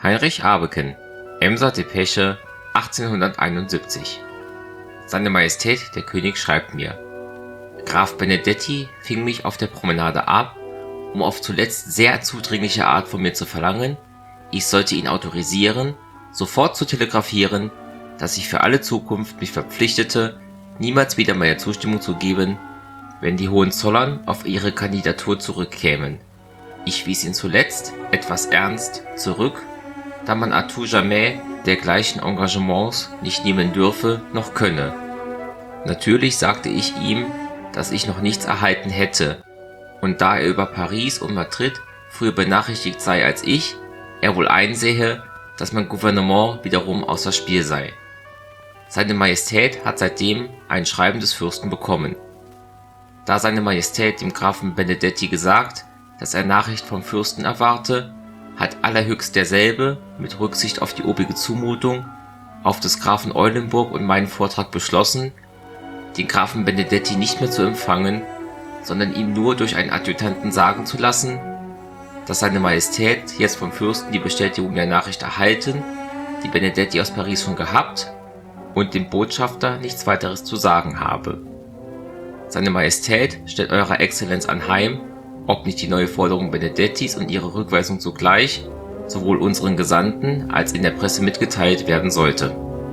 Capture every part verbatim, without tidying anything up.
Heinrich Abeken, Emser Depesche, achtzehnhunderteinundsiebzig. Seine Majestät der König schreibt mir: Graf Benedetti fing mich auf der Promenade ab, um auf zuletzt sehr zudringliche Art von mir zu verlangen, ich sollte ihn autorisieren, sofort zu telegrafieren, dass ich für alle Zukunft mich verpflichtete, niemals wieder meine Zustimmung zu geben, wenn die Hohenzollern auf ihre Kandidatur zurückkämen. Ich wies ihn zuletzt, etwas ernst, zurück, da man à tout jamais dergleichen Engagements nicht nehmen dürfe noch könne. Natürlich sagte ich ihm, dass ich noch nichts erhalten hätte, und da er über Paris und Madrid früher benachrichtigt sei als ich, er wohl einsehe, dass mein Gouvernement wiederum außer Spiel sei. Seine Majestät hat seitdem ein Schreiben des Fürsten bekommen. Da seine Majestät dem Grafen Benedetti gesagt, dass er Nachricht vom Fürsten erwarte, hat allerhöchst derselbe, mit Rücksicht auf die obige Zumutung, auf des Grafen Eulenburg und meinen Vortrag beschlossen, den Grafen Benedetti nicht mehr zu empfangen, sondern ihm nur durch einen Adjutanten sagen zu lassen, dass seine Majestät jetzt vom Fürsten die Bestätigung der Nachricht erhalten, die Benedetti aus Paris schon gehabt, und dem Botschafter nichts weiteres zu sagen habe. Seine Majestät stellt Eurer Exzellenz anheim, ob nicht die neue Forderung Benedettis und ihre Rückweisung sogleich sowohl unseren Gesandten als in der Presse mitgeteilt werden sollte.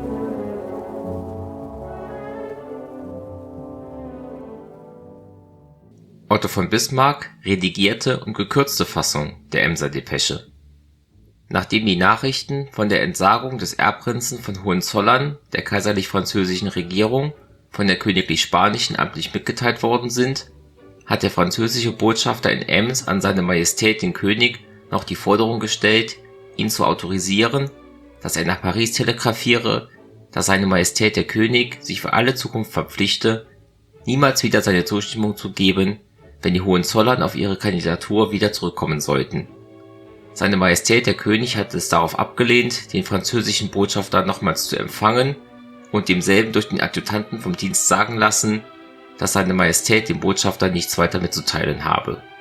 Otto von Bismarck redigierte und gekürzte Fassung der Emser Depesche. Nachdem die Nachrichten von der Entsagung des Erbprinzen von Hohenzollern der kaiserlich-französischen Regierung von der königlich-spanischen amtlich mitgeteilt worden sind, hat der französische Botschafter in Ems an seine Majestät den König noch die Forderung gestellt, ihn zu autorisieren, dass er nach Paris telegrafiere, dass seine Majestät der König sich für alle Zukunft verpflichte, niemals wieder seine Zustimmung zu geben, wenn die Hohenzollern auf ihre Kandidatur wieder zurückkommen sollten. Seine Majestät der König hat es darauf abgelehnt, den französischen Botschafter nochmals zu empfangen und demselben durch den Adjutanten vom Dienst sagen lassen, dass seine Majestät dem Botschafter nichts weiter mitzuteilen habe.